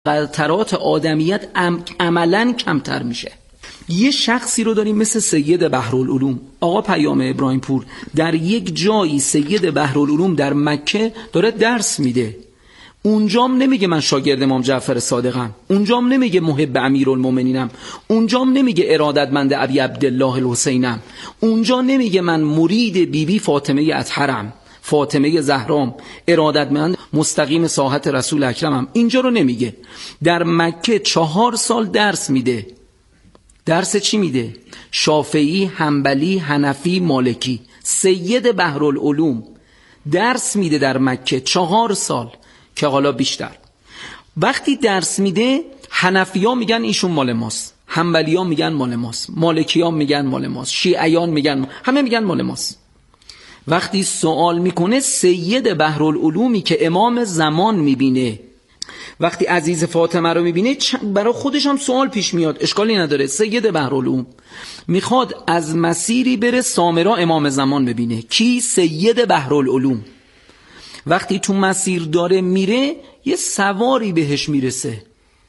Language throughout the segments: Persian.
قطرات آدمیت عملاً کمتر میشه. یه شخصی رو داریم مثل سید بحرالعلوم، آقا پیام ابراهیم پور، در یک جایی سید بحرالعلوم در مکه داره درس میده. اونجام نمیگه من شاگرد امام جعفر صادقم، اونجام نمیگه محب امیرالمومنینم، اونجام نمیگه ارادتمند ابی عبدالله الحسینم، اونجا نمیگه من مرید بیبی فاطمه اطهرم، فاطمه زهرام، ارادتمند مستقیم ساحت رسول اکرمم. اینجا رو نمیگه. در مکه 4 سال درس میده. درس چی میده؟ شافعی، حنبلی، حنفی، مالکی. سید بحرالعلوم درس میده در مکه 4 سال، که حالا بیشتر. وقتی درس میده حنفی‌ها میگن ایشون مال ماست، حنبلی‌ها میگن مال ماست، مالکی‌ها میگن مال ماست، شیعیان میگن، همه میگن مال ماست. وقتی سوال میکنه سید بحرالعلومی که امام زمان میبینه، وقتی عزیز فاطمه رو میبینه برای خودش هم سوال پیش میاد، اشکالی نداره. سید بحرالعلوم میخواد از مسیری بره سامرا امام زمان ببینه. کی؟ سید بحرالعلوم. وقتی تو مسیر داره میره یه سواری بهش میرسه،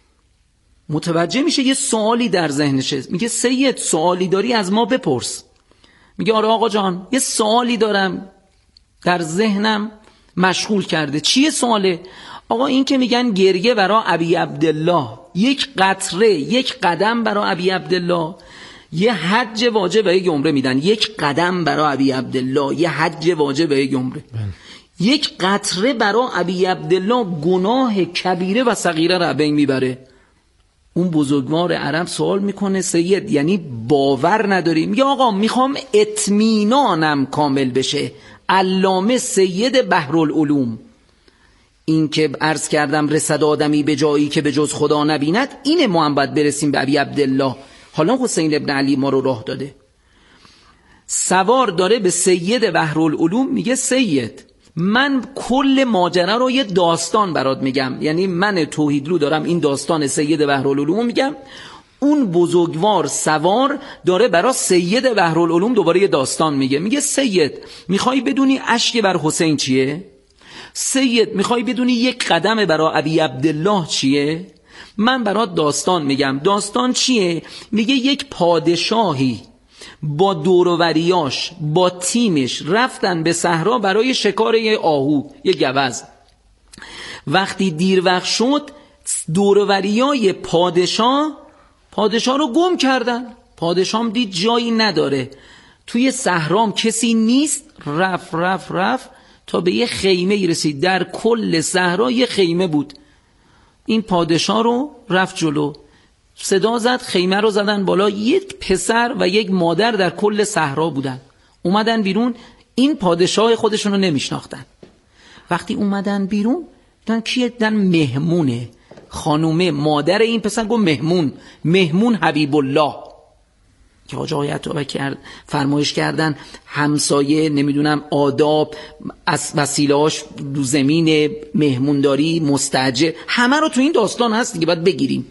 متوجه میشه یه سوالی در ذهنشه، میگه سید سوالی داری از ما بپرس. میگه آره آقا جان یه سوالی دارم در ذهنم مشغول کرده. چیه سواله؟ آقا این که میگن گریه برای ابی عبدالله، یک قطره، یک قدم برای ابی عبدالله، یه حج واجب و یک عمره میدن. یک قدم برای ابی عبدالله، یه حج واجب و یک عمره. یک قطره برای ابی عبدالله گناه کبیره و صغیره را بین میبره. اون بزرگوار عرب سوال میکنه سید یعنی باور نداری؟ میگه آقا میخوام اطمینانم کامل بشه. علامه سید بحرالعلوم، این که عرض کردم رسد آدمی به جایی که به جز خدا نبیند، اینه ما هم باید برسیم به ابی عبدالله. حالا حسین ابن علی ما رو راه داده. سوار داره به سید بحرالعلوم، میگه سید من کل ماجرا رو یه داستان برات میگم، یعنی من توحیدلو دارم این داستان سید بحرالعلوم میگم. اون بزرگوار سوار داره برای سید بحرالعلوم دوباره یه داستان میگه. میگه سید میخوای بدونی اشک بر حسین چیه؟ سید میخوای بدونی یک قدم برای ابی عبدالله چیه؟ من برات داستان میگم. داستان چیه؟ میگه یک پادشاهی با دوروریاش با تیمش رفتن به صحرا برای شکار یه آهو، یه گوز. وقتی دیر وقت شد دوروریای پادشاه رو گم کردن. پادشاه هم دید جایی نداره، توی صحرام کسی نیست، رفت تا به یه خیمه رسید. در کل صحرا یه خیمه بود. این پادشاه رو رفت جلو، صدا زد، خیمه رو زدن بالا. یک پسر و یک مادر در کل صحرا بودن. اومدن بیرون، این پادشاه خودشون رو نمیشناختن. وقتی اومدن بیرون دیدن کیه؟ دیدن مهمونه. خانومه مادر این پسر گفت مهمون حبیب الله، که حاج آقای عطابک کرد فرمایش کردن همسایه نمیدونم آداب از وسیله‌اش رو زمین مهمونداری مستاجر، همه رو تو این داستان هست دیگه، باید بگیریم.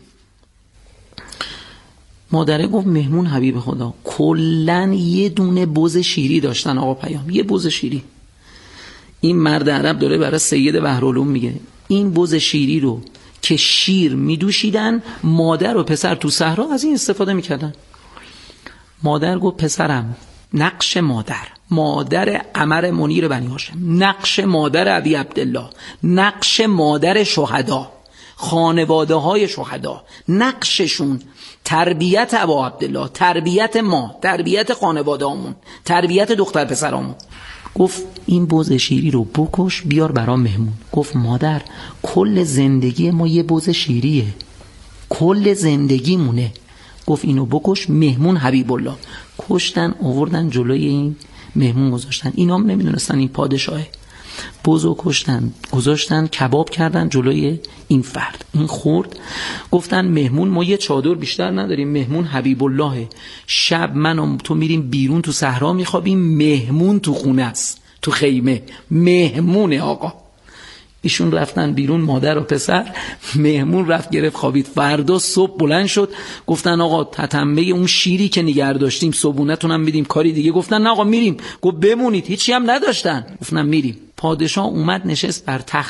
مادره گفت مهمون حبیب خدا. کلن یه دونه بز شیری داشتن آقا پیام، یه بز شیری. این مرد عرب داره برای سید بحرالعلوم میگه این بز شیری رو که شیر میدوشیدن، مادر و پسر تو صحرا از این استفاده میکردن. مادر گفت پسرم نقش مادر عمر منیر بنی هاشم، نقش مادر ابی عبدالله، نقش مادر شهدا، خانواده های شهدا، نقششون تربیت ابا عبدالله، تربیت ما، تربیت خانواده همون، تربیت دختر پسرامون. گفت این بز شیری رو بکش بیار برام مهمون. گفت مادر کل زندگی ما یه بز شیریه، کل زندگی مونه. گفت اینو بکش، مهمون حبیب الله. کشتن، آوردن جلوی این مهمون گذاشتن. اینا هم نمیدونستن این پادشاهه. بزو کشتن، گذاشتن کباب کردن جلوی این فرد. این خورد، گفتن مهمون ما یه چادر بیشتر نداریم، مهمون حبیب الله. شب من و تو میریم بیرون تو صحرا میخوابیم، مهمون تو خونه است، تو خیمه مهمونه آقا. ایشون رفتن بیرون، مادر و پسر. مهمون رفت گرفت خوابید. فردا صبح بلند شد، گفتن آقا تتمه اون شیری که نگه داشتیم صبونتون هم میدیم کاری دیگه. گفتن نه آقا میریم. گفت بمونید، هیچی هم نداشتن. گفتن میریم. پادشاه اومد نشست بر تختش.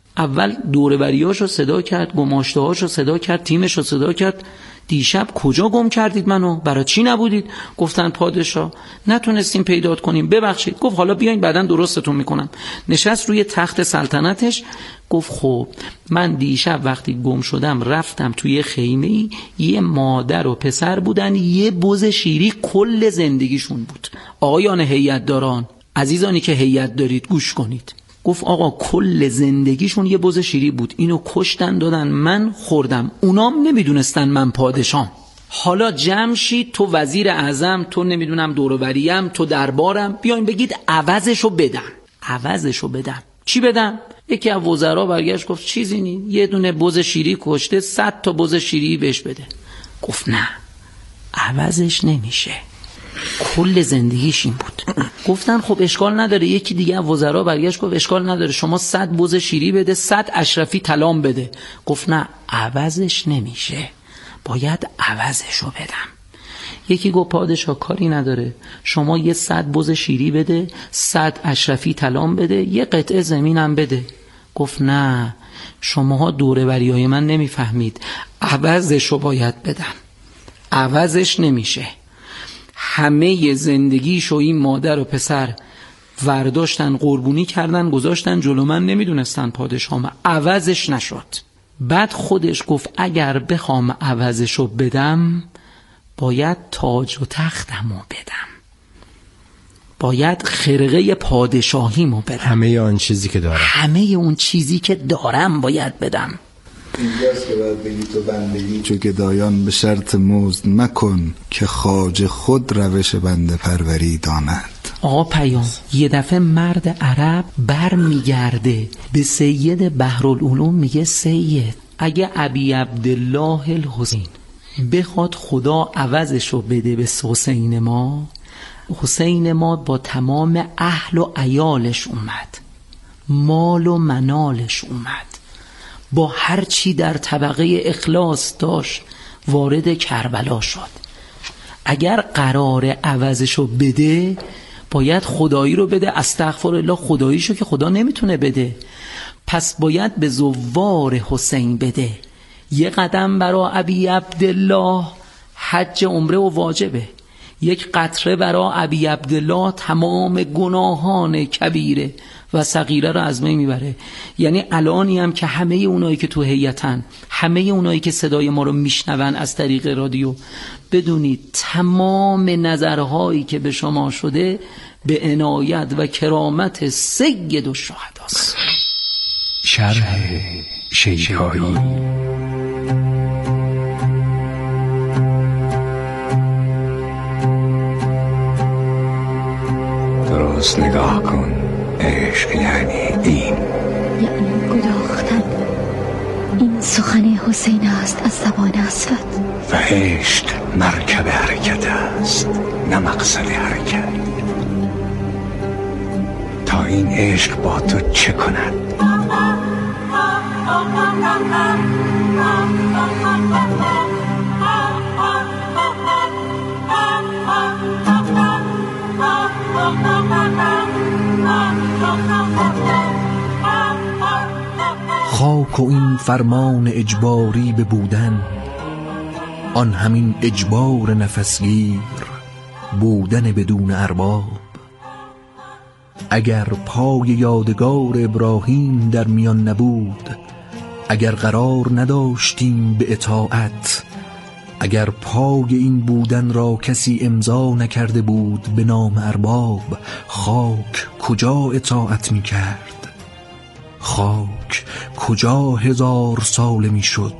اول دوربریاشو صدا کرد، گماشته‌هاشو صدا کرد، تیمشو صدا کرد. دیشب کجا گم کردید منو؟ برای چی نبودید؟ گفتن پادشاه نتونستیم پیدات کنیم، ببخشید. گفت حالا بیاین بعداً درستتون میکنم. نشست روی تخت سلطنتش، گفت خب من دیشب وقتی گم شدم رفتم توی خیمه‌ای، یه مادر و پسر بودن، یه بز شیری کل زندگیشون بود. آقایان هیئت‌داران، عزیزانی که هیئت دارید گوش کنید. گفت آقا کل زندگیشون یه بز شیری بود، اینو کشتن دادن من خوردم، اونام نمیدونستن من پادشاهم. حالا جمع شید، تو وزیر اعظم، تو نمیدونم دوروریم، تو دربارم، بیاین بگید عوضشو بدم. عوضشو بدم چی بدم؟ یکی از وزرا برگشت گفت چیزی نی، یه دونه بز شیری کشته، 100 تا بز شیری بهش بده. گفت نه عوضش نمیشه، کل زندگیش این بود. گفتن خب اشکال نداره. یکی دیگه از وزرا برگشت گفت اشکال نداره، شما 100 بز شیری بده، 100 اشرفی طلام بده. گفت نه عوضش نمیشه، باید عوضشو بدم. یکی گفت پادشاه کاری نداره، شما یه 100 بز شیری بده، 100 اشرفی طلام بده، یه قطعه زمینم بده. گفت نه شماها دوربریای من نمیفهمید، عوضشو باید بدم، عوضش نمیشه. همه زندگیشو این مادر و پسر ورداشتن، قربونی کردن، گذاشتن جلو من، نمیدونستن پادشاهم، عوضش نشد. بعد خودش گفت اگر بخوام عوضشو بدم باید تاج و تختمو بدم، باید خرقه پادشاهیمو بدم، همه آن چیزی که دارم، همه اون چیزی که دارم باید بدم. اینجاست که باید بگی تو بندگی چو گدایان به شرط مزد مکن، که خواجه خود روش بنده پروری داند. آقا پیام یه دفعه مرد عرب بر میگرده به سید بحرالعلوم، میگه سید اگه ابی عبدالله الحسین بخواد خدا عوضشو بده به حسین ما، حسین ما با تمام اهل و عیالش اومد، مال و منالش اومد، با هر چی در طبقه اخلاص داشت وارد کربلا شد. اگر قرار عوضشو بده باید خدایی رو بده، استغفرالله خداییشو که خدا نمیتونه بده، پس باید به زوار حسین بده. یه قدم برا ابی عبدالله حج عمره و واجبه، یک قطره برا ابی عبدالله تمام گناهان کبیره و صغیره رو از بین میبره. یعنی الانی هم که همه اونایی که تو هیئتن، همه اونایی که صدای ما رو میشنون از طریق رادیو، بدونید تمام نظرهایی که به شما شده به عنایت و کرامت سید الشهداست. شرح شیکایی. درست نگاه کن، عشق یعنی این، یعنی گداختن. این سخن حسین است از زبان اسود. و عشق مرکب حرکت است نه مقصد حرکت. تا این عشق با تو چه کند؟ خاک و این فرمان اجباری به بودن، آن همین اجبار نفسگیر بودن بدون ارباب. اگر پای یادگار ابراهیم در میان نبود، اگر قرار نداشتیم به اطاعت، اگر پای این بودن را کسی امضا نکرده بود به نام ارباب، خاک کجا اطاعت می کرد؟ خاک کجا 1000 ساله می شد؟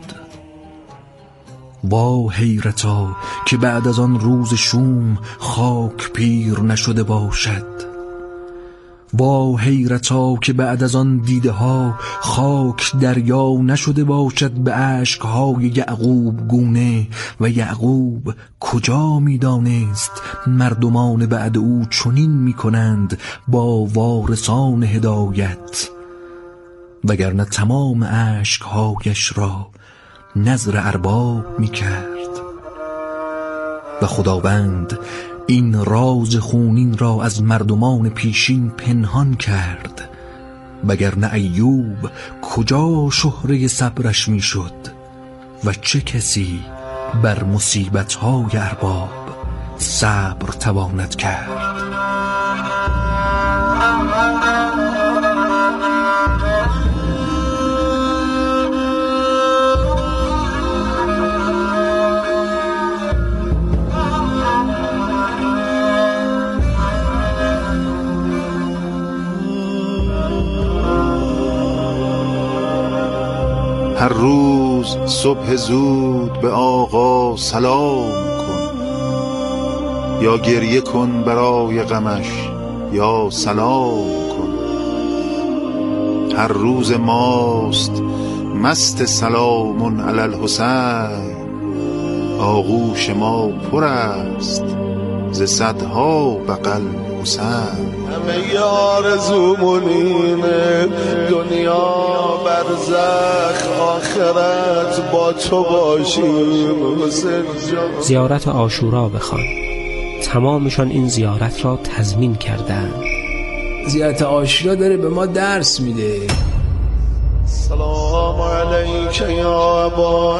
وا حیرتا که بعد از آن روز شوم خاک پیر نشده باشد. وا حیرتا که بعد از آن دیده ها خاک دریا نشده باشد به اشکهای یعقوب گونه. و یعقوب کجا میدانست مردمان بعد او چنین میکنند با وارثان هدایت، وگرنه تمام اشکهایش را نذر ارباب میکرد. و خداوند این راز خونین را از مردمان پیشین پنهان کرد وگرنه ایوب کجا شهره صبرش میشد و چه کسی بر مصیبت‌های ارباب صبر تواند کرد. هر روز صبح زود به آقا سلام کن، یا گریه کن برای غمش یا سلام کن. هر روز ماست مست سلام علی الحسین، آغوش ما پر است ز صدها بغل حسین. همه آرزومون اینه، دنیا برزخ آخرت با تو باشیم حسین جان. زیارت عاشورا بخوان، تمامشان این زیارت را تضمین کردند. زیارت عاشورا داره به ما درس میده. سلام علیک یا ابا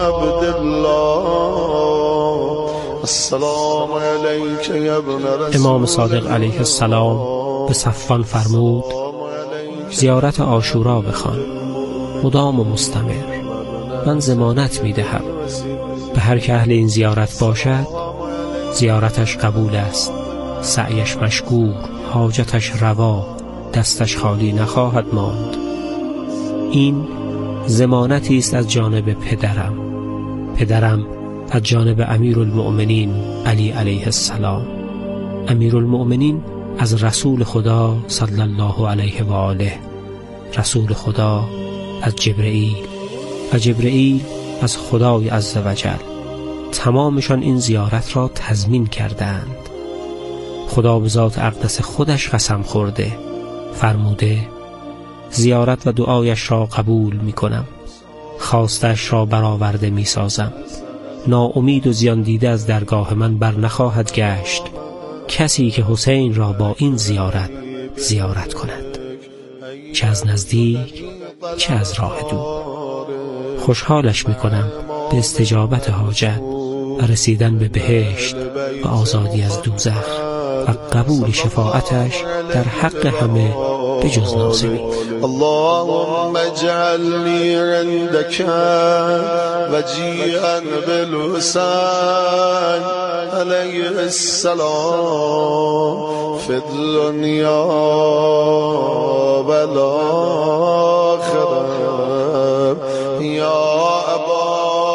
عبدالله، السلام علیک یا ابن رسول. امام صادق علیه السلام به صفوان فرمود زیارت عاشورا بخوان، مدام و مستمر. من ضمانت میدهم به هر که اهل این زیارت باشد زیارتش قبول است، سعیش مشکور، حاجتش روا، دستش خالی نخواهد ماند. این ضمانتی است از جانب پدرم از جانب امیرالمؤمنین علی علیه السلام. امیرالمؤمنین از رسول خدا صلی الله علیه و آله، رسول خدا از جبرئیل و جبرئیل از خدای عزوجل. تمامشان این زیارت را تضمین کردند. خدا به ذات اقدس خودش قسم خورده، فرموده زیارت و دعایش را قبول می کنم، خواستش را برآورده می سازم. ناامید و زیان دیده از درگاه من بر نخواهد گشت کسی که حسین را با این زیارت کند، چه از نزدیک چه از راه دور. خوشحالش می کنم به استجابت حاجت و رسیدن به بهشت و آزادی از دوزخ و قبول شفاعتش در حق همه بجز ناصبی. اللهم اجعلنی عندك وجیئا بالحسین علیه السلام فی الدنیا و الاخره یا ابا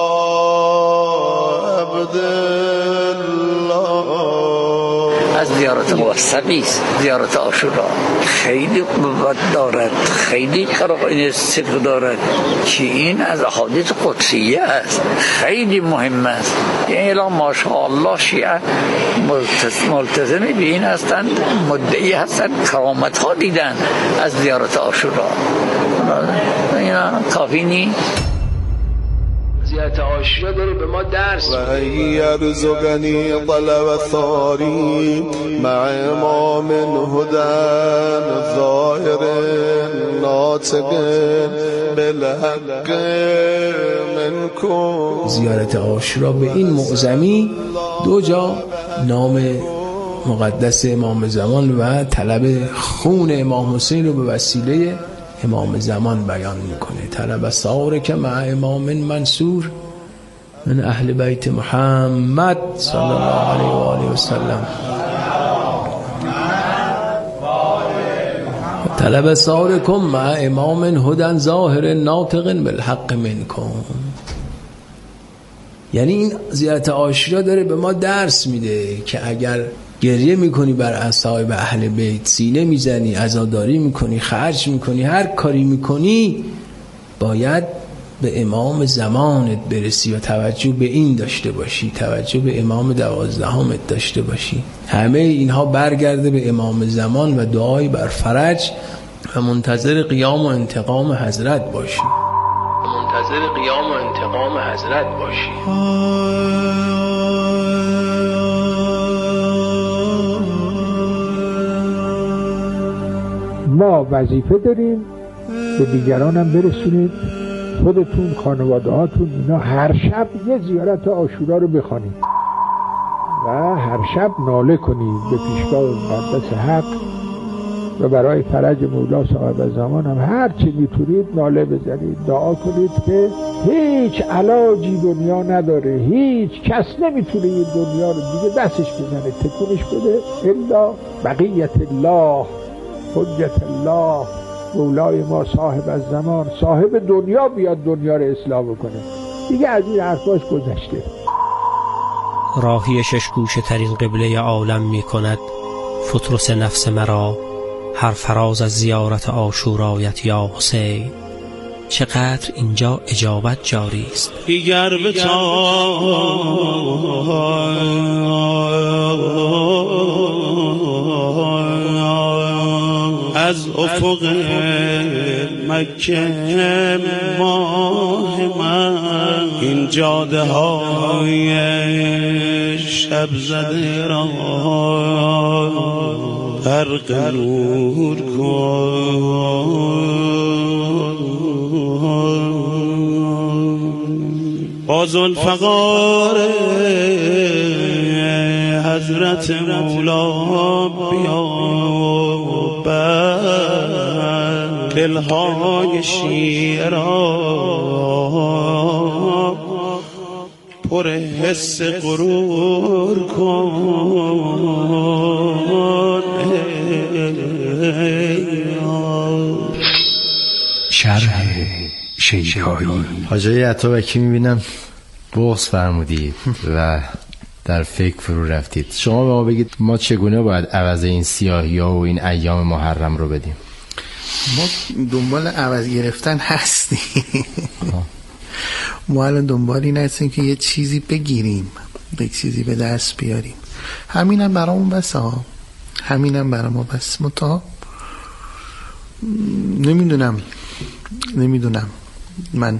عبدالله. از زیارت موثقی است زیارت عاشورا، خیلی قوت دارد، خیلی قرائن صدق دارد که این از احادیث قدسیه است، خیلی مهم است. یعنی الان ماشاءالله شیعه ملتزم به این هستند، مدعی هستند، کرامت ها دیدن از زیارت عاشورا. اینا کافی نیست. زیارت عاشورا داره به ما درس و یرزقنی طلب ثاری مع امام هدن ظاهر ناطق بالحق منکم. زیارت عاشورا به این معظمی دو جا نام مقدس امام زمان و طلب خون امام حسین رو به وسیله امام زمان بیان میکنه. طلب ثار که مع امام منصور من اهل بیت محمد صلی الله علیه و آله و سلم. طلب ثارکم مع امام هدن ظاهر ناطق بالحق منکم. یعنی این زیارت عاشورا داره به ما درس میده که اگر گریه میکنی بر اصحاب اهل بیت، سینه میزنی، عزاداری میکنی، خرج میکنی، هر کاری میکنی، باید به امام زمانت برسی و توجه به این داشته باشی، توجه به امام 12 داشته باشی. همه اینها برگرده به امام زمان و دعای بر فرج و منتظر قیام و انتقام حضرت باشی. ما وظیفه داریم به دیگران هم برسونید. خودتون، خانواده هاتون، اینا هر شب یه زیارت عاشورا رو بخوانید و هر شب ناله کنید به پیشگاه مقدس حق و برای فرج مولا صاحب زمان هم هر چی میتونید ناله بزنید، دعا کنید که هیچ علاجی دنیا نداره، هیچ کس نمیتونه این دنیا رو دیگه دستش بزنه، تکونش بده الا بقیت الله، حجت الله، مولای ما صاحب از زمان، صاحب دنیا بیاد دنیا رو اصلاح بکنه. دیگه از این حرفاش گذشته. راهی شش گوشه ترین قبله عالم می کند فطرس نفس مرا، هر فراز از زیارت عاشورایت یا حسین. چقدر اینجا اجابت جاری است. دیگر به از افق مکه ماه من، این جاده های شب زده را غرق نور کن. با ذوالفقار حضرت مولا بیابد دلهای شیرا پر حس غرور کن. شرح شیکایی. حاجی عطابکی میبینم بغض فرمودید و در فکر فرو رفتید. شما به ما بگید ما چگونه باید عوض این سیاهی ها و این ایام محرم رو بدیم؟ ما دنبال عوض گرفتن هستیم. ما الان دنبال این هستیم که یه چیزی بگیریم، یک چیزی به دست بیاریم. همینم برامون بس ها، همینم برای ما بس. متا نمیدونم من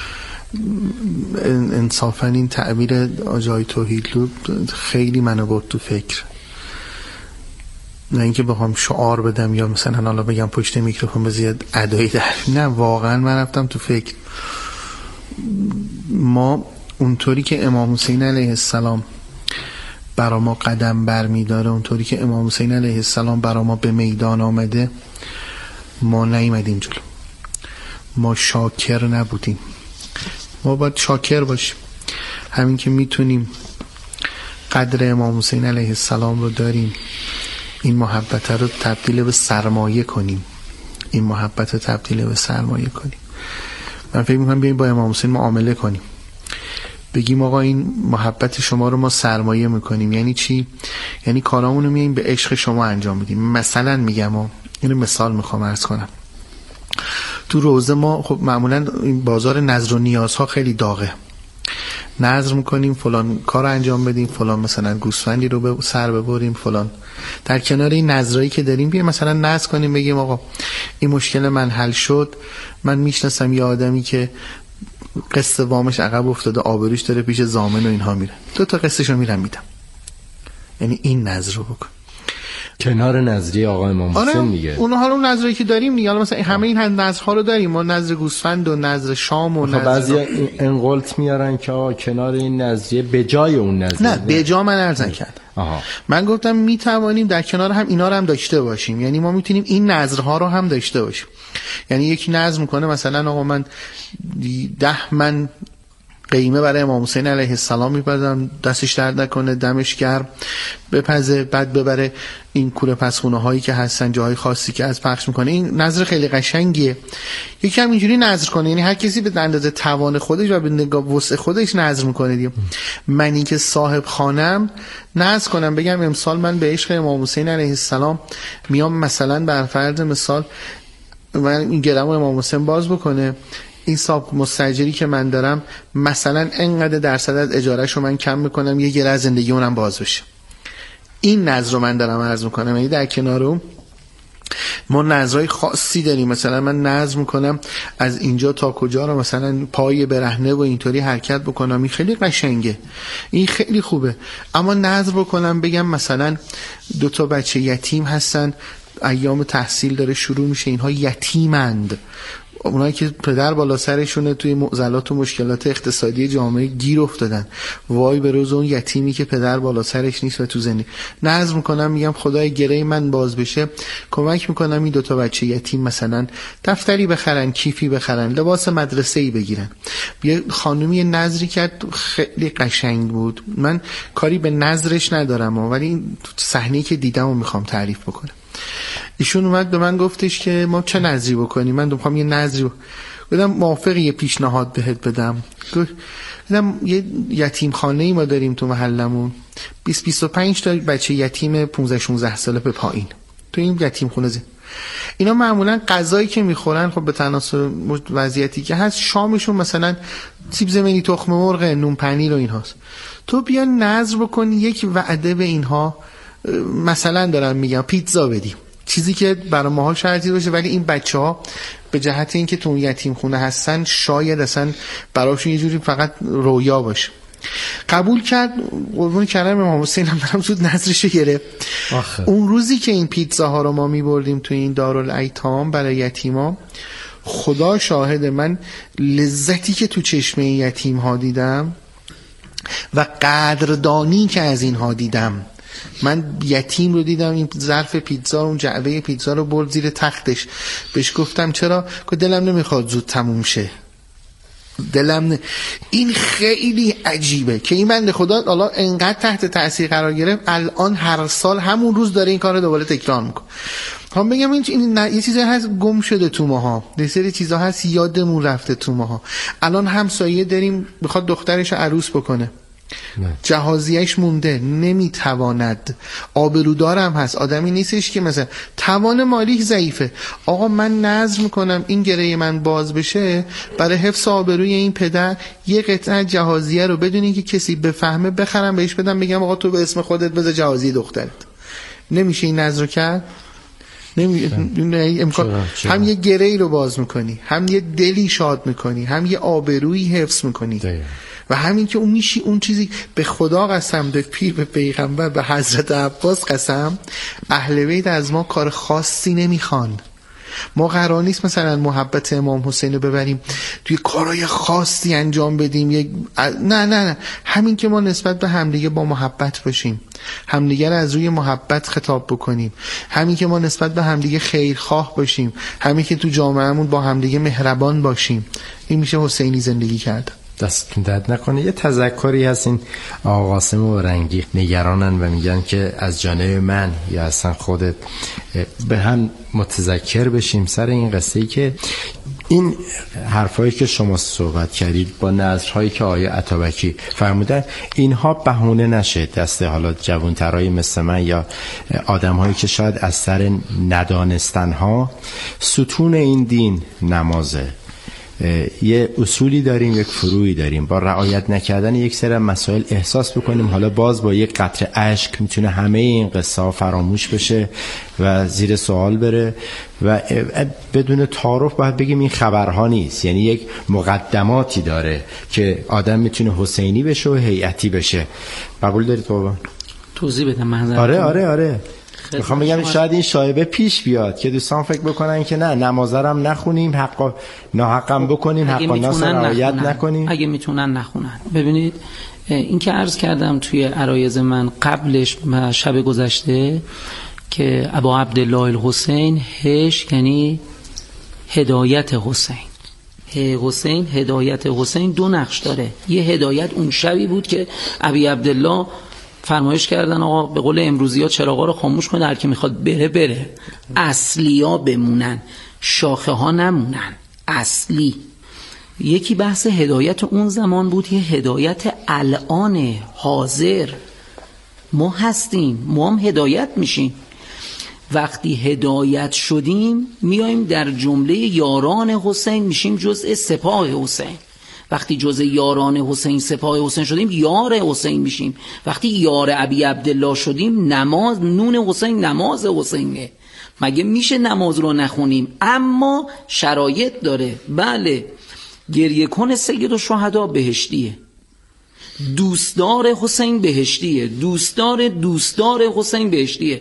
انصافا این تعبیر آجای توحیدلو خیلی منو برد تو فکر. نه اینکه بخوام شعار بدم یا مثلا حالا بگم پشت میکروفون بزید ادایی در، نه واقعا من رفتم تو فکر. ما اونطوری که امام حسین علیه السلام برا ما قدم بر می داره، اونطوری که امام حسین علیه السلام برا ما به میدان آمده، ما نیومدیم جلو. ما شاکر نبودیم. ما باید شاکر باشیم. همین که میتونیم قدر امام حسین علیه السلام رو داریم، این محبت رو تبدیل به سرمایه کنیم. این محبت رو تبدیل به سرمایه کنیم. من فکر میکنم بیاییم با امام حسین معامله کنیم، بگیم آقا این محبت شما رو ما سرمایه میکنیم. یعنی چی؟ یعنی کارامون رو میاییم به عشق شما انجام بدیم. مثلا میگم اینو مثال میخوام عرض کنم. تو روزه ما خب معمولا این بازار نظر و نیازها خیلی داغه. نظر میکنیم فلان کار انجام بدیم، فلان مثلا گوسفندی رو به سر ببریم، فلان. در کنار این نظرایی که داریم بیایم مثلا نظر کنیم، بگیم آقا این مشکل من حل شد. من میشناسم یه آدمی که قسط وامش عقب افتاده، آبروش داره پیش ضامن و اینها میره، 2 تا قسطشو میرم میدم. یعنی این نظر رو بکن کنار نظری آقا امام حسین دیگه. اون حالا اون نظری که داریم دیگه، حالا مثلا همه این نظرها رو داریم. ما نظر گوسفند و نظر شام و نظر، بعضی انقلت میارن که کنار این نظریه به جای اون نظریه. نه به جا من عرض کردم. من گفتم میتوانیم در کنار هم اینا رو هم داشته باشیم. یعنی ما میتونیم این نظرها رو هم داشته باشیم. یعنی یکی نظر میکنه مثلا آقا من 10 من قیمه برای امام حسین علیه السلام میپردم، دستش درد نکنه، دمش گرم، بپزه، بعد ببره این کوره پسخونه هایی که هستن جاهای خاصی که از پخش میکنه. این نظر خیلی قشنگیه. یکی هم اینجوری نظر کنه، یعنی هر کسی به اندازه توان خودش و به نگاه وسع خودش نظر میکنه دیگه. من این که صاحب خانم نظر کنم بگم امسال من به عشق امام حسین علیه السلام میام مثلا بر فرض مثال من این گرم امام حسین باز بکنه، این صاحب مستاجری که من دارم مثلا انقدر درصد از اجارهشو من کم میکنم، یه گره از زندگی اونم باز بشه. این نظر رو من دارم عرض میکنم. یعنی در کنار اون ما نظرهای خاصی داریم. مثلا من نظر میکنم از اینجا تا کجا رو مثلا پای برهنه و اینطوری حرکت بکنم. این خیلی قشنگه، این خیلی خوبه. اما نظر بکنم بگم مثلا 2 تا بچه یتیم هستن ایام تحصیل داره شروع میشه، اینها یتیمند. اونایی که پدر بالا سرشونه توی معضلات و مشکلات اقتصادی جامعه گیر افتادن، وای به روز اون یتیمی که پدر بالا سرش نیست و تو زندگی. نظر میکنم میگم خدای گره من باز بشه، کمک میکنم این 2 بچه یتیم مثلا دفتری بخرن، کیفی بخرن، لباس مدرسه‌ای بگیرن. یه خانومی نظری کرد خیلی قشنگ بود، من کاری به نظرش ندارم ولی این صحنه‌ای که دیدم و میخوام تعریف بکنم. ایشون اومد به من گفتش که ما چه نظری بکنیم. من میخوام یه نظری بدم، موافقی یه پیشنهاد بهت بدم؟ گفتم یه یتیم خانه‌ای ما داریم تو محلمون، 20-25 تا بچه یتیم 15-16 ساله به پایین تو این یتیم خونه اینا معمولا غذایی که میخورن خب به تناسب وضعیتی که هست شامشون مثلا سیب زمینی، تخم مرغ، نون پنیر و اینهاست. تو بیا نظر بکن یک وعده به اینها، مثلا دارم میگم پیتزا بدیم، چیزی که برای ماها شرطی باشه ولی این بچه‌ها به جهت اینکه تو یتیم خونه هستن شاید اصلا براشون یه جوری فقط رویا باشه. قبول کرد، قربون کلام امام حسین هم برام زود نظرشو گرفت. اون روزی که این پیتزاها رو ما میبردیم تو این دارالایتام برای یتیما، خدا شاهد من لذتی که تو چشم این یتیم ها دیدم و قدردانی که از اینها دیدم. من یتیم رو دیدم این ظرف پیتزا، اون جعبه پیتزا رو برد زیر تختش، بهش گفتم چرا؟ که دلم نمیخواد زود تموم شه، این خیلی عجیبه که این بنده خدا حالا انقدر تحت تاثیر قرار گرفت، الان هر سال همون روز داره این کار رو دوباره تکرار میکنه. هم بگم این یه چیزی هست گم شده تو ماها، یه سری چیزا هست یادمون رفته تو ماها. الان همسایه داریم بخواد دخترش عروس بکنه، جهازیش مونده، نمیتواند، آبرودارم هست، آدمی نیستش که مثلا توان مالی ضعیفه. آقا من نظر میکنم این گره من باز بشه برای حفظ آبروی این پدر یه قطعه جهازیه رو بدون اینکه کسی بفهمه بخرم بهش بدم، بگم آقا تو به اسم خودت بذار جهازیه دخترت. نمیشه این نظر کرد؟ امکان هم یه گره‌ای رو باز میکنی، هم یه دلی شاد میکنی، هم یه آبرویی حفظ میکنی و همین که اون میشی اون چیزی. به خدا قسم، به پیر، به پیغمبر، به حضرت عباس قسم، اهل بیت از ما کار خاصی نمیخوان. ما قرار نیست مثلا محبت امام حسین رو ببریم توی کارهای خاصی انجام بدیم، نه، همین که ما نسبت به همدیگه با محبت باشیم، همدیگه رو از روی محبت خطاب بکنیم، همین که ما نسبت به همدیگه خیرخواه باشیم، همین که تو جامعهمون با همدیگه مهربان باشیم، این میشه حسینی زندگی کرد. دستتون درد نکنه. یه تذکری هست، این آقا قاسم و رنگی نگرانن و میگن که از جانب من یا اصلا خودت به هم متذکر بشیم سر این قصه ای که این حرفایی که شما صحبت کردید با نظرهایی که آیه عطابکی فرمودن، اینها بهونه نشه دست حالا جوانترهای مثل من یا آدمهایی که شاید از سر ندانستنها. ستون این دین نمازه، یه اصولی داریم، یک فروعی داریم، با رعایت نکردن یک سری مسائل احساس بکنیم حالا باز با یک قطره اشک میتونه همه این قصه ها فراموش بشه و زیر سوال بره و بدون تعارف باید بگیم این خبرها نیست، یعنی یک مقدماتی داره که آدم میتونه حسینی بشه و هیئتی بشه. قبول دارید بابا؟ توضیح بدم منظورم؟ آره میخوام بگم شاید این شایبه پیش بیاد که دوستان فکر بکنن که نه نمازرم نخونیم، حق ناحقم بکنیم، حق ناس رعایت نکنیم. اگه میتونن نخونن. ببینید این که عرض کردم توی عرایض من قبلش شب گذشته که ابا عبدالله الحسین، هش یعنی هدایت حسین. حسین هدایت حسین دو نقش داره. یه هدایت اون شبی بود که ابی عبدالله فرمایش کردن آقا به قول امروزی ها چراغا رو خاموش کنه، هر کی میخواد بره، اصلی ها بمونن، شاخه ها نمونن، اصلی. یکی بحث هدایت اون زمان بود، یه هدایت الان حاضر ما هستیم، ما هم هدایت میشیم. وقتی هدایت شدیم میایم در جمله یاران حسین، میشیم جزء سپاه حسین. وقتی جزء یاران حسین سپاه حسین شدیم یار حسین میشیم. وقتی یار ابی عبدالله شدیم نماز نون حسین نماز حسینه. مگه میشه نماز رو نخونیم؟ اما شرایط داره. بله، گریه کن سید الشهدا بهشتیه، دوستدار حسین بهشتیه، دوستدار حسین بهشتیه.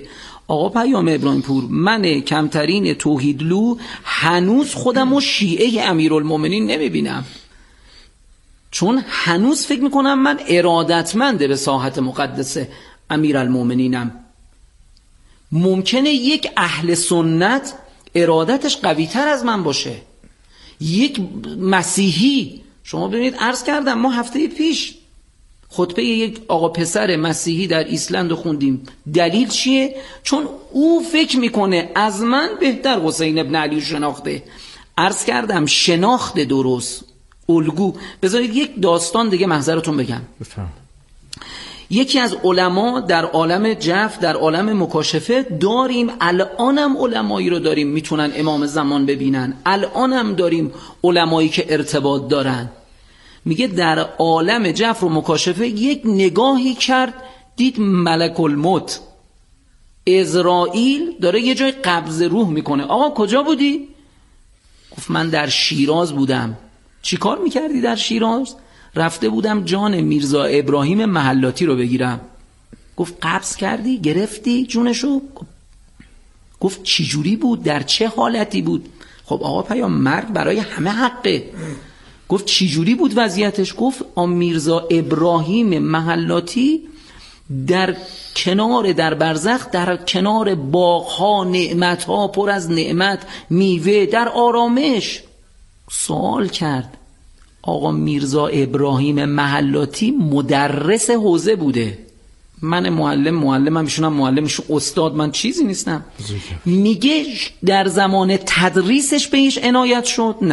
آقا پیام ابراهیم پور، من کمترین توحیدلو هنوز خودم و شیعه امیرالمومنین نمیبینم، چون هنوز فکر میکنم من ارادتمنده به ساحت مقدسه امیرالمومنینم. ممکنه یک اهل سنت ارادتش قوی تر از من باشه، یک مسیحی. شما ببینید عرض کردم ما هفته پیش خطبه یک آقا پسر مسیحی در ایسلند رو خوندیم. دلیل چیه؟ چون او فکر میکنه از من بهتر حسین ابن علی شناخته. عرض کردم شناخت درست، الگو. بذارید یک داستان دیگه محضرتون بگم. یکی از علما در عالم جف، در عالم مکاشفه داریم، الانم علمایی رو داریم میتونن امام زمان ببینن، الانم داریم علمایی که ارتباط دارن. میگه در عالم جف و مکاشفه یک نگاهی کرد، دید ملک الموت عزرائیل داره یه جای قبض روح میکنه. آقا کجا بودی؟ گفت من در شیراز بودم. چی کار میکردی در شیراز؟ رفته بودم جان میرزا ابراهیم محلاتی رو بگیرم. گفت قبض کردی؟ گرفتی جونشو؟ گفت چی جوری بود؟ در چه حالتی بود؟ خب آقا پیام مرگ برای همه حقه. گفت چی جوری بود وضعیتش؟ گفت میرزا ابراهیم محلاتی در کنار، در برزخ، در کنار باغ‌ها، نعمت‌ها، پر از نعمت، میوه، در آرامش. سوال کرد آقا میرزا ابراهیم محلاتی مدرس حوزه بوده، من معلمم، ایشونم معلمش، استاد من چیزی نیستم. میگه در زمان تدریسش بهش عنایت شد؟ نه.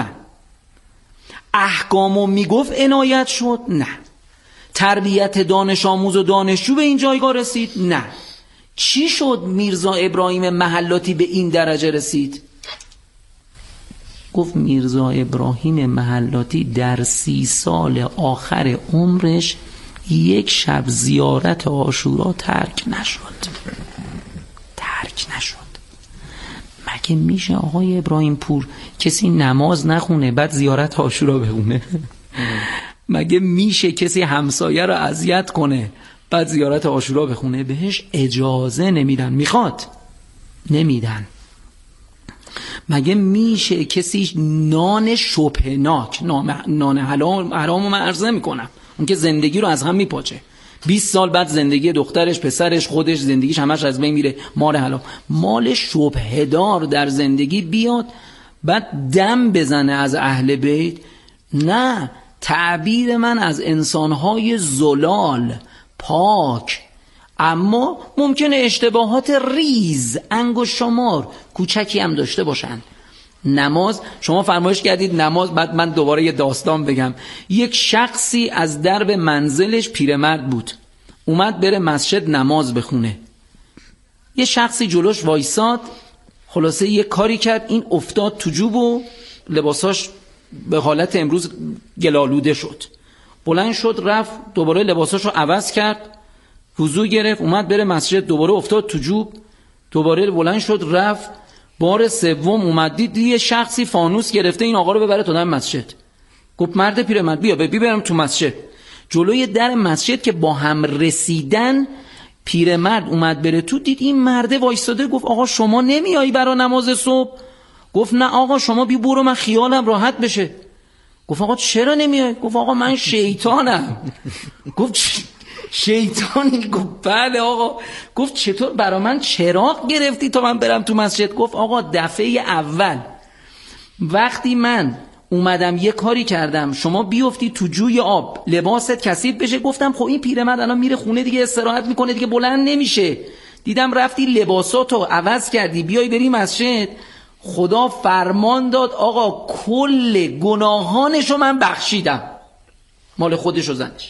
احکامو میگفت عنایت شد؟ نه. تربیت دانش آموز و دانشجو به این جایگاه رسید؟ نه. چی شد میرزا ابراهیم محلاتی به این درجه رسید؟ گفت میرزا ابراهیم محلاتی در 30 سال آخر عمرش یک شب زیارت عاشورا ترک نشد. مگه میشه آقای ابراهیم پور کسی نماز نخونه بعد زیارت عاشورا بخونه؟ مگه میشه کسی همسایه رو اذیت کنه بعد زیارت عاشورا بخونه؟ بهش اجازه نمیدن. میخواد نمیدن. مگه میشه کسی نان شبهناک، نان حرام من عرض نمیکنم، اون که زندگی رو از هم میپاچه، 20 سال بعد زندگی دخترش، پسرش، خودش، زندگیش همش از بین میره، مال شبهدار در زندگی بیاد بعد دم بزنه از اهل بیت؟ نه. تعبیر من از انسانهای زلال پاک، اما ممکنه اشتباهات ریز انگشت شمار کوچکی هم داشته باشن. نماز، شما فرمایش کردید نماز، بعد من دوباره یه داستان بگم. یک شخصی از درب منزلش پیرمرد بود، اومد بره مسجد نماز بخونه. یه شخصی جلوش وایساد، خلاصه یه کاری کرد، این افتاد تو جوب و لباساش به حالت امروز گلالوده شد. بلند شد رفت دوباره لباساشو عوض کرد، وضو گرفت، اومد بره مسجد، دوباره افتاد تو جوب، دوباره بلند شد رفت. بار سوم اومد دید یه شخصی فانوس گرفته، این آقا رو ببره تا در مسجد. گفت مرد پیرمرد بیا برم تو مسجد. جلوی در مسجد که با هم رسیدن، پیرمرد اومد بره تو، دید این مرده وایساده. گفت آقا شما نمیایی برای نماز صبح؟ گفت نه آقا شما بی برو، من خیالم راحت بشه. گفت آقا چرا نمیای؟ گفت آقا من شیطانم. گفت شیطانی؟ گفت بله آقا. گفت چطور برا من چراغ گرفتی تا من برم تو مسجد؟ گفت آقا دفعه اول وقتی من اومدم یه کاری کردم شما بیفتی تو جوی آب لباست کثیف بشه، گفتم خب این پیرمرد الان میره خونه دیگه استراحت میکنه دیگه بلند نمیشه، دیدم رفتی لباساتو عوض کردی بیای بری مسجد، خدا فرمان داد آقا کل گناهانشو من بخشیدم، مال خودش و زنش.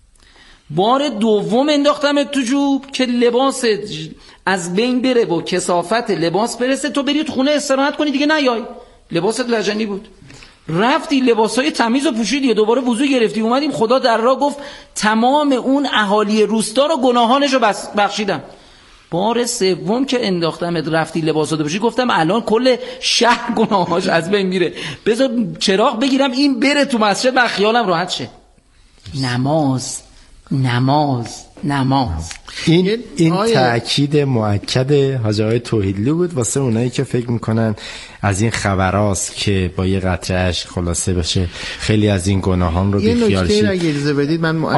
بار دوم انداختم تو جوب که لباس از بین بره و کثافت لباس برسه، تو بری تو خونه استراحت کنی دیگه نیای، لباست لجنی بود. رفتی لباسای تمیز و پوشیدی، دوباره وضو گرفتی اومدیم، خدا در راه گفت تمام اون اهالی روستا رو گناهانشو بخشیدم. بار سوم که انداختم رفتی لباساتو پوشیدی، گفتم الان کل شهر گناهاش از بین میره، بذار چراغ بگیرم این بره تو مسجد و خیالم راحت شه. نماز نماز. این تأکید مؤکد حاجی آقای توحیدلو بود واسه اونایی که فکر میکنن از این خبراست که با یه قطره اشک خلاصه بشه خیلی از این گناهان رو بیخیال شید. یه نکته اگه اجازه بدید من